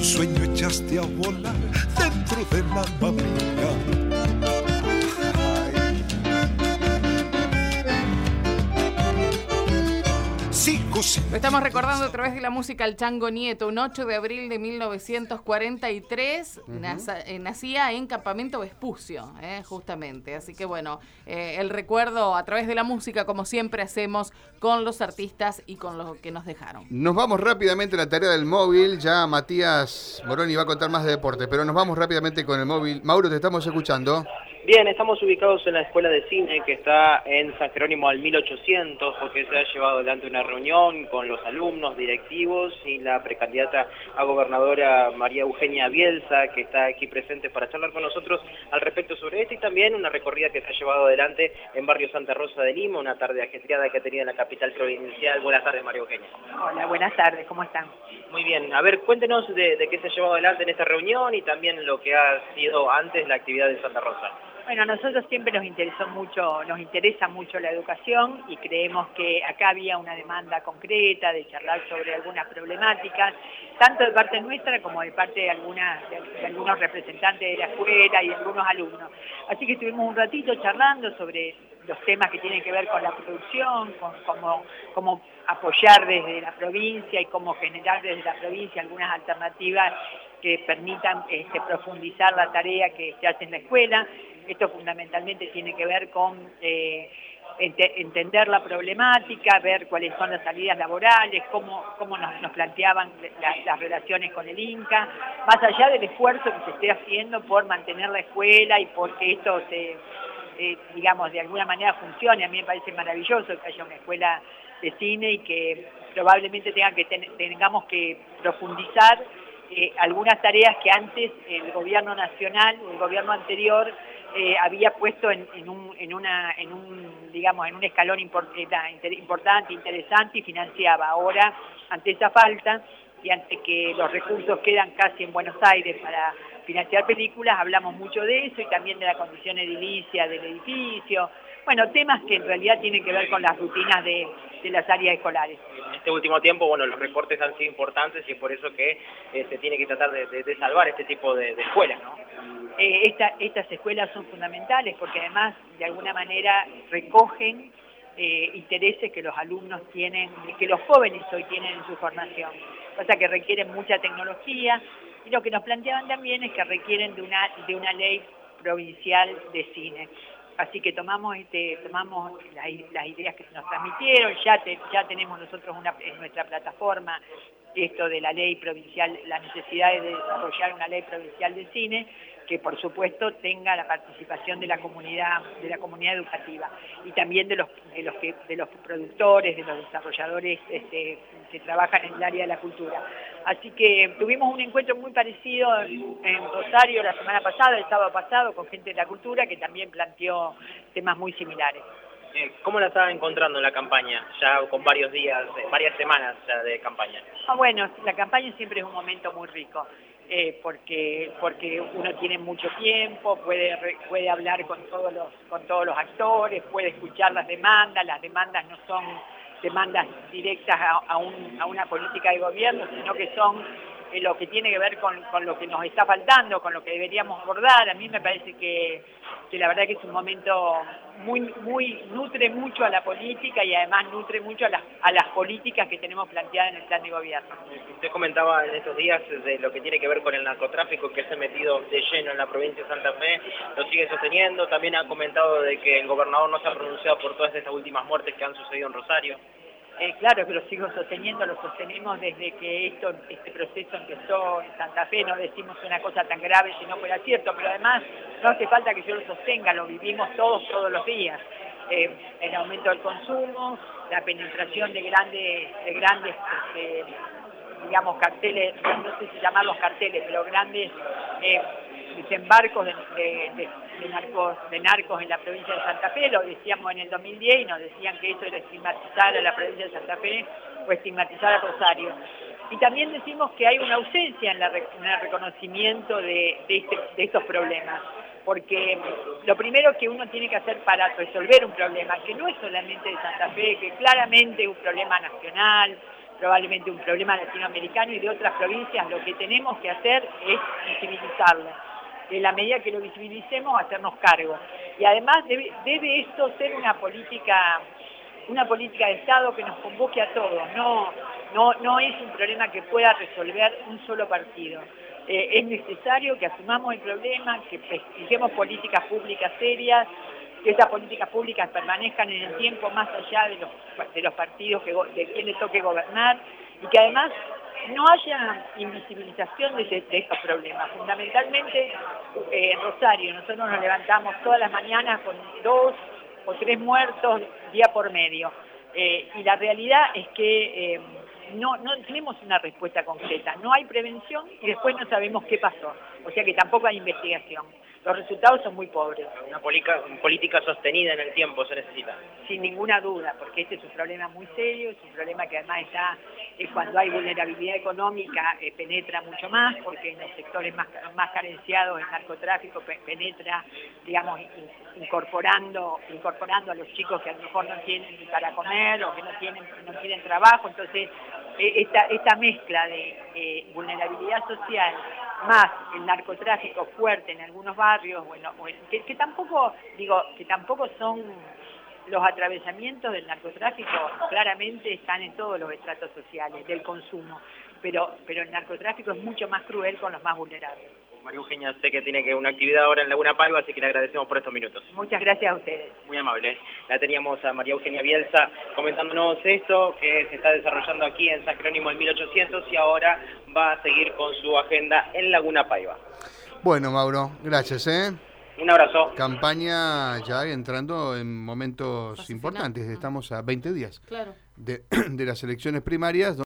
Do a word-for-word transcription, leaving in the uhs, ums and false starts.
sueño echaste a volar dentro del alma mía. Lo estamos recordando a través de la música El Chango Nieto, un ocho de abril de mil novecientos cuarenta y tres, uh-huh. naza, eh, nacía en Campamento Vespucio, eh, justamente. Así que bueno, eh, el recuerdo a través de la música, como siempre hacemos con los artistas y con los que nos dejaron. Nos vamos rápidamente a la tarea del móvil, ya Matías Moroni va a contar más de deporte, pero nos vamos rápidamente con el móvil. Mauro, te estamos escuchando. Bien, estamos ubicados en la Escuela de Cine que está en San Jerónimo al mil ochocientos, porque se ha llevado adelante una reunión con los alumnos, directivos y la precandidata a gobernadora María Eugenia Bielsa, que está aquí presente para charlar con nosotros al respecto sobre esto, y también una recorrida que se ha llevado adelante en barrio Santa Rosa de Lima, una tarde ajetreada que ha tenido en la capital provincial. Buenas tardes, María Eugenia. Hola, buenas tardes, ¿cómo están? Muy bien, a ver, cuéntenos de, de qué se ha llevado adelante en esta reunión y también lo que ha sido antes la actividad de Santa Rosa. Bueno, a nosotros siempre nos interesó mucho, nos interesa mucho la educación y creemos que acá había una demanda concreta de charlar sobre algunas problemáticas, tanto de parte nuestra como de parte de, algunas, de, de algunos representantes de la escuela y de algunos alumnos. Así que estuvimos un ratito charlando sobre los temas que tienen que ver con la producción, con cómo, cómo apoyar desde la provincia y cómo generar desde la provincia algunas alternativas que permitan este, profundizar la tarea que se hace en la escuela. Esto fundamentalmente tiene que ver con eh, ent entender la problemática, ver cuáles son las salidas laborales, cómo, cómo nos, nos planteaban la, las relaciones con el Inca, más allá del esfuerzo que se esté haciendo por mantener la escuela y porque esto se, eh, digamos, de alguna manera funcione. A mí me parece maravilloso que haya una escuela de cine y que probablemente tenga que ten tengamos que profundizar eh, algunas tareas que antes el gobierno nacional, el gobierno anterior, Eh, había puesto en, en, un, en, una, en, un, digamos, en un escalón import, inter, importante, interesante y financiaba. Ahora, ante esa falta y ante que los recursos quedan casi en Buenos Aires para financiar películas, hablamos mucho de eso y también de la condición edilicia del edificio. Bueno, temas que en realidad tienen que ver con las rutinas de, de las áreas escolares. En este último tiempo, bueno, los recortes han sido importantes y es por eso que eh, se tiene que tratar de, de, de salvar este tipo de, de escuelas, ¿no? Eh, esta, estas escuelas son fundamentales porque además de alguna manera recogen eh, intereses que los alumnos tienen, que los jóvenes hoy tienen en su formación, cosa que requieren mucha tecnología y lo que nos planteaban también es que requieren de una, de una ley provincial de cine. Así que tomamos este, tomamos las, las ideas que se nos transmitieron, ya, te, ya tenemos nosotros una, en nuestra plataforma esto de la ley provincial, la necesidad de desarrollar una ley provincial de cine, que por supuesto tenga la participación de la comunidad, de la comunidad educativa y también de los, de los, que, de los productores, de los desarrolladores este, que trabajan en el área de la cultura. Así que tuvimos un encuentro muy parecido en, en Rosario la semana pasada, el sábado pasado, con gente de la cultura que también planteó temas muy similares. ¿Cómo la estaba encontrando en la campaña, ya con varios días, varias semanas ya de campaña? Ah, bueno, la campaña siempre es un momento muy rico. Eh, porque porque uno tiene mucho tiempo, puede puede hablar con todos los con todos los actores, puede escuchar las demandas, las demandas no son demandas directas a, a, un, a una política de gobierno, sino que son eh, lo que tiene que ver con, con lo que nos está faltando, con lo que deberíamos abordar. A mí me parece que, que la verdad que es un momento muy, muy, nutre mucho a la política y además nutre mucho a las, a las políticas que tenemos planteadas en el plan de gobierno. Usted comentaba en estos días de lo que tiene que ver con el narcotráfico que se ha metido de lleno en la provincia de Santa Fe, lo sigue sosteniendo, también ha comentado de que el gobernador no se ha pronunciado por todas estas últimas muertes que han sucedido en Rosario. Eh, claro que lo sigo sosteniendo, lo sostenemos desde que esto, este proceso empezó en Santa Fe, no decimos una cosa tan grave si no fuera cierto, pero además no hace falta que yo lo sostenga, lo vivimos todos, todos los días. Eh, el aumento del consumo, la penetración de grandes, de grandes este, digamos, carteles, no sé si llamarlos carteles, pero grandes eh, desembarcos de, de, de, de, narcos, de narcos en la provincia de Santa Fe. Lo decíamos en el dos mil diez y nos decían que eso era estigmatizar a la provincia de Santa Fe o estigmatizar a Rosario. Y también decimos que hay una ausencia en, la, en el reconocimiento de, de, este, de estos problemas. Porque lo primero que uno tiene que hacer para resolver un problema, que no es solamente de Santa Fe, que claramente es un problema nacional, probablemente un problema latinoamericano y de otras provincias, lo que tenemos que hacer es visibilizarlo. En la medida que lo visibilicemos, hacernos cargo. Y además debe, debe esto ser una política, una política de Estado que nos convoque a todos. No, no, no es un problema que pueda resolver un solo partido. Eh, es necesario que asumamos el problema, que fijemos políticas públicas serias, que esas políticas públicas permanezcan en el tiempo más allá de los, de los partidos que, de quienes toque gobernar, y que además no haya invisibilización de, de estos problemas. Fundamentalmente, eh, en Rosario, nosotros nos levantamos todas las mañanas con dos o tres muertos día por medio. Eh, y la realidad es que eh, no, no tenemos una respuesta concreta. No hay prevención y después no sabemos qué pasó. O sea que tampoco hay investigación. Los resultados son muy pobres. Una política, política sostenida en el tiempo se necesita. Sin ninguna duda, porque este es un problema muy serio, es un problema que además está, eh, cuando hay vulnerabilidad económica, eh, penetra mucho más, porque en los sectores más, más carenciados el narcotráfico pe penetra, digamos, in, incorporando, incorporando a los chicos que a lo mejor no tienen ni para comer o que no tienen, no tienen trabajo. Entonces, eh, esta, esta mezcla de eh, vulnerabilidad social más el narcotráfico fuerte en algunos barrios, bueno, bueno que, que tampoco, digo, que tampoco son los atravesamientos del narcotráfico, claramente están en todos los estratos sociales del consumo, pero, pero el narcotráfico es mucho más cruel con los más vulnerables. María Eugenia, sé que tiene que una actividad ahora en Laguna Paiva, así que le agradecemos por estos minutos. Muchas gracias a ustedes. Muy amable. La teníamos a María Eugenia Bielsa comentándonos esto, que se está desarrollando aquí en San Jerónimo del mil ochocientos y ahora va a seguir con su agenda en Laguna Paiva. Bueno, Mauro, gracias, ¿eh? Un abrazo. Campaña ya entrando en momentos importantes, estamos a veinte días claro. de, de las elecciones primarias.